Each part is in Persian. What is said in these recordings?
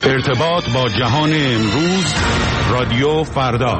ارتباط با جهان امروز، رادیو فردا.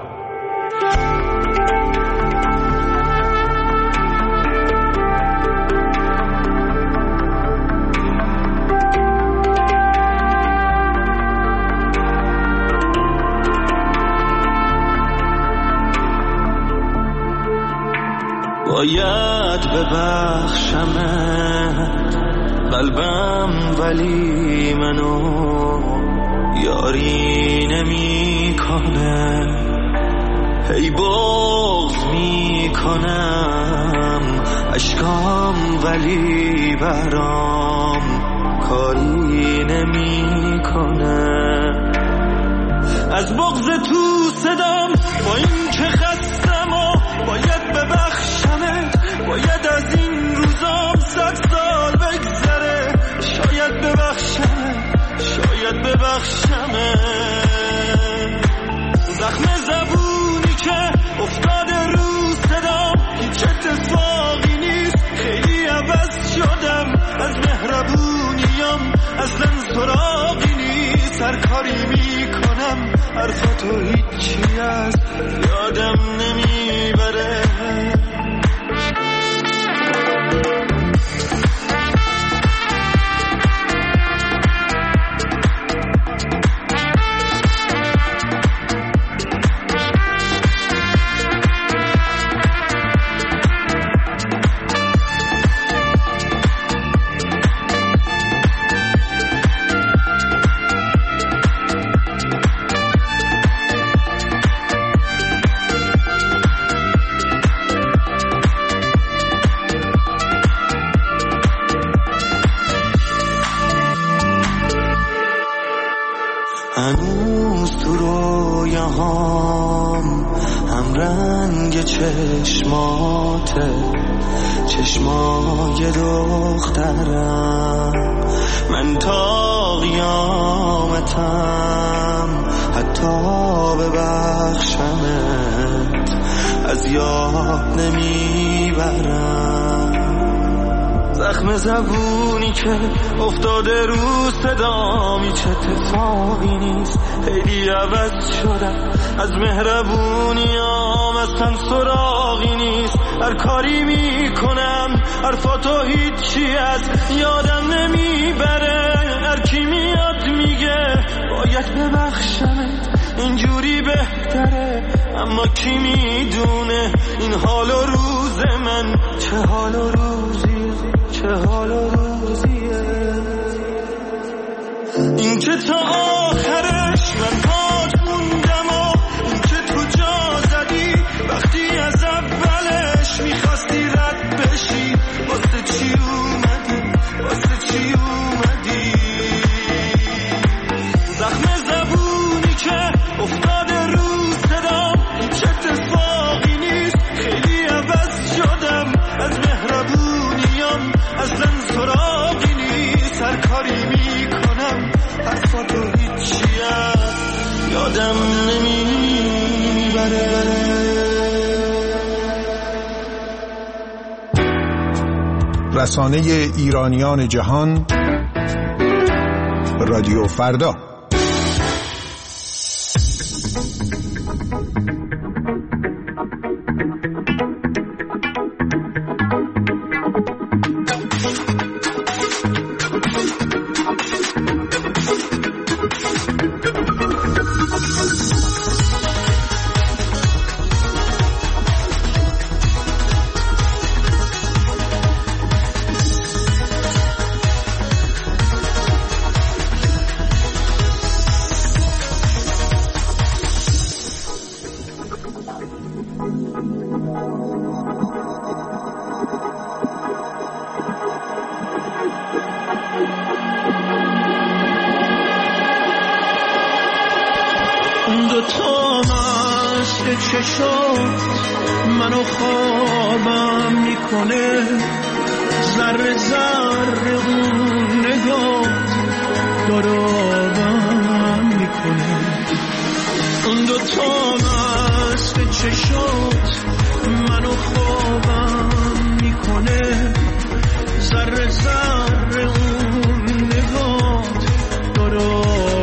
باید ببخشمت قلبم، ولی منو یاری نمی کنه، هی بغض می کنم اشکام، ولی برام کاری نمی کنه. از بغض تو صدام با این که خستم و باید ببخشمت، باید از این روزام 100 سال بگذره، شاید ببخشمت. زخم زبونی که افتاده رو صدام هیچ اتفاقی نیست، خیلی عوض شدم، از مهربونیام اصلا سراغی نیست، هر کاری میکنم حرفاتو هیچی از یادم نمیبره. هنوز تو رویاهام هم رنگ چشماته، چشمای دخترم، من تا قیامتم حتی ببخشمت از یاد نمیبرم. زخم زبونی که افتاده رو صدام هیچ اتفاقی نیست، خیلی عوض شدم، از مهربونیام اصلا سراغی نیست، هر کاری میکنم حرفاتو هیچی از یادم نمیبره. هر کی میاد میگه باید ببخشمت، اینجوری بهتره، اما کی میدونه این حال و روز من چه حال و روزیه. این که تا آخرش من پات موندم و این که تو جا زدی وقتی از اولش میخواستی رد بشی، واسه چی اومدی؟ زخم زبونی که افتاده رو صدام هیچ اتفاقی نیست، خیلی عوض شدم، از مهربونیام اصلا سراغی نیست، هر کاری میکنم حرفاتو هیچی از یادم نمیبره. رسانه ایرانیان جهان، رادیو فردا. منو خوابم میکنه، ذره ذره اون نگاه دارم میکنه، اون دوتا مست چشات منو خوابم میکنه، ذره ذره اون نگاه دارم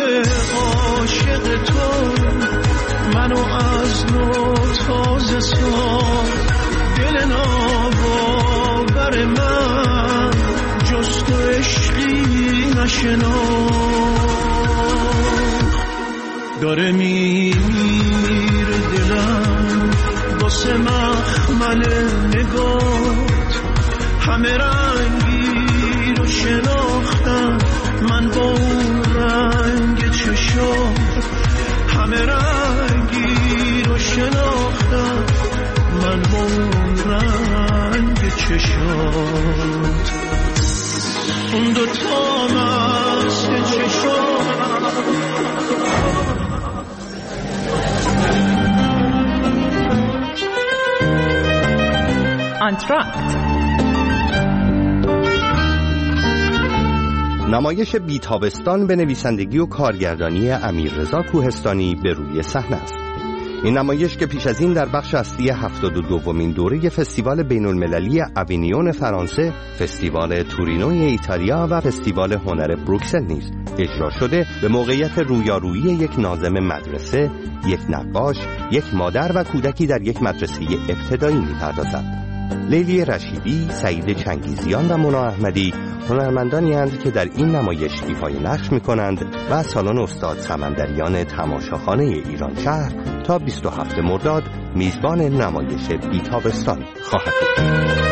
عاشق تو منو از نو تازه ساخت. دل ناباور من جز تو عشقی نشناخت. داره میره دلم واسه مخمل نگات، همه رنگی رو شناختم من با اون رنگ چشات. همه رنگی رو شناختم من با اون رنگ چشات. اون دوتا مست چشات. آنتراکت، نمایش بی‌تابستان به نویسندگی و کارگردانی امیررضا کوهستانی به روی صحنه است. این نمایش که پیش از این در بخش اصلی 72مین دوره فستیوال بین‌المللی اوینیون فرانسه، فستیوال تورینوی ایتالیا و فستیوال هنر بروکسل نیز اجرا شده، به موقعیت رویارویی یک ناظم مدرسه، یک نقاش، یک مادر و کودکی در یک مدرسه ابتدایی می‌پردازد. لیلی رشیدی، سعید چنگیزیان و مونا احمدی هنرمندانی هستند که در این نمایش ایفای نقش می‌کنند و سالن استاد سمندریان تماشاخانه ایران شهر تا 27 مرداد میزبان نمایش بی‌تابستان خواهد بود.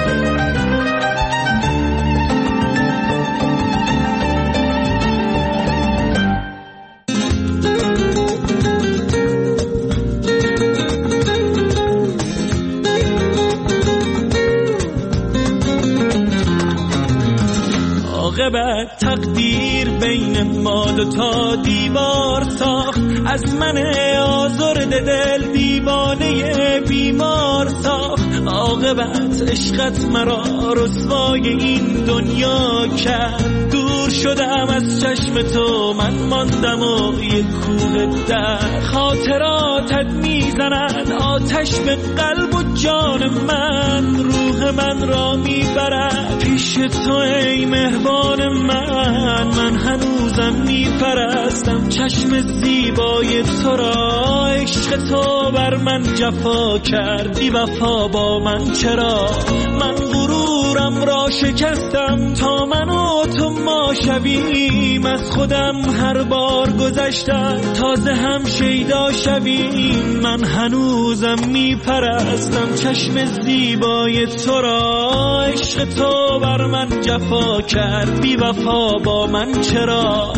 عاقبت تقدیر بین ما دو تا دیوار ساخت. از من آزرده دل دیوانه بیمار ساخت. عاقبت عشقت مرا رسوای این دنیا کرد. دور شدم از چشم تو من ماندم و یک کوه در. خاطراتت میزند آتش به قلب و جان من. روح من را میبرد پیش تو ای مهربان من هنوزم میپرستم چشم زیبای تو را. عشق تو بر من جفا کردی وفا با من چرا؟ من غرورم را شکستم تا من و تو ما شویم. از خودم هر بار گذشتم تازه هم شیدا شویم. من هنوزم میپرستم چشم زیبای تو را. عشق تو بر من جفا کرد بی وفا با من چرا؟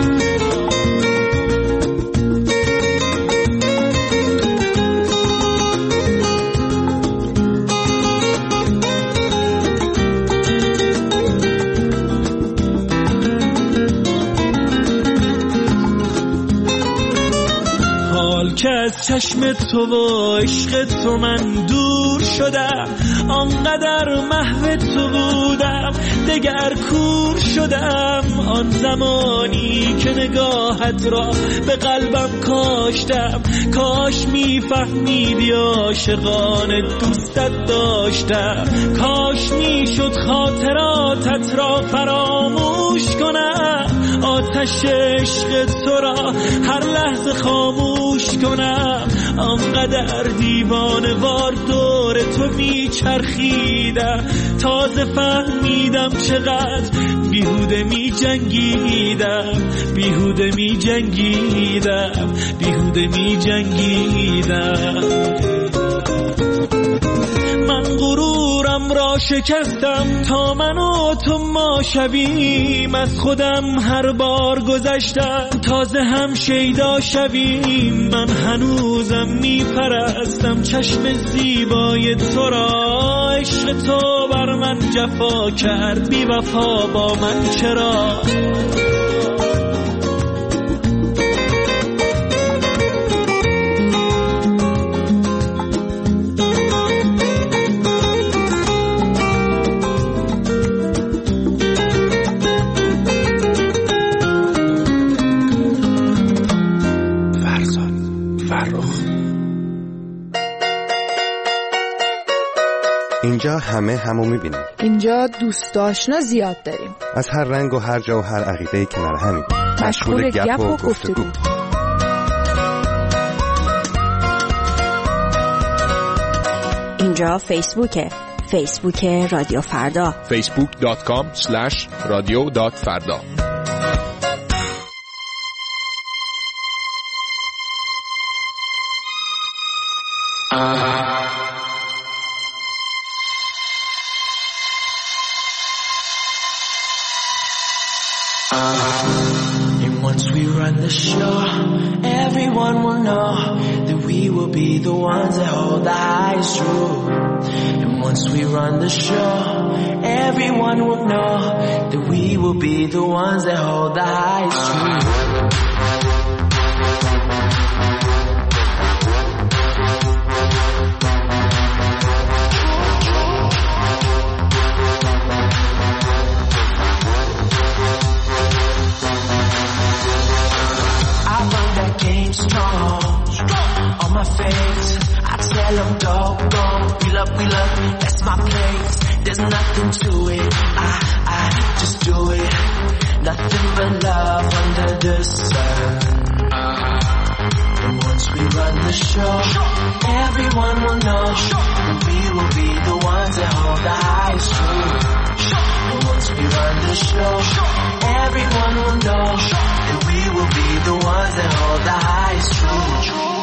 که از چشم تو و عشق تو من دور شدم. آنقدر محو تو بودم دگر کور شدم. آن زمانی که نگاهت را به قلبم کاشتم. کاش میفهمیدی عاشقانه دوستت داشتم. کاش میشد خاطراتت را فراموش کنم. آتش عشق تو را هر لحظه خاموش کنم. آنقدر دیوانه وار دور تو میچرخیدم. تازه فهمیدم چقدر بیهوده میجنگیدم. بیهوده میجنگیدم. بیهوده میجنگیدم. من غرورم را شکستم تا من و تو ما شویم. از خودم هر بار گذشتم تازه هم شیدا شویم. من هنوزم میپرستم چشم زیبای تو را. عشق تو بر من جفا کرد بی وفا با من چرا؟ اینجا همه همو میبینیم. اینجا دوست آشنا زیاد داریم. از هر رنگ و هر جا و هر عقیده کنار همیم. مشغول گپ و گفتگو. اینجا فیسبوک رادیو فردا. facebook.com/radio.farda. And once we run the show, everyone will know that we will be the ones that hold the highest rule. And once we run the show, everyone will know that we will be the ones that hold the highest rule. Strong on my face, I tell them doggone, we love, that's my place. There's nothing to it, I just do it. Nothing but love under the sun. And once we run the show, everyone will know that we will be the ones that hold the highest rule. And once we run the show, everyone will know that we will be the ones that hold the highest rule.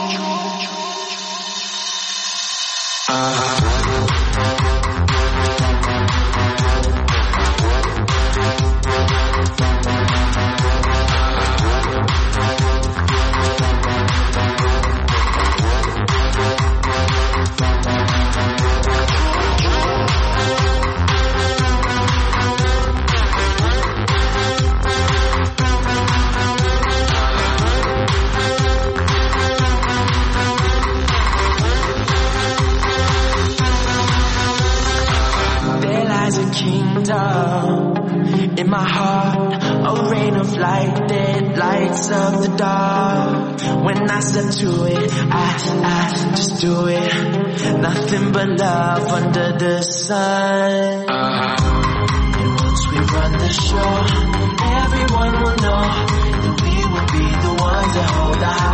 In my heart, a rain of light that lights up the dark. When I step to it, I just do it. Nothing but love under the sun. And once we run the show, everyone will know that we will be the ones that hold the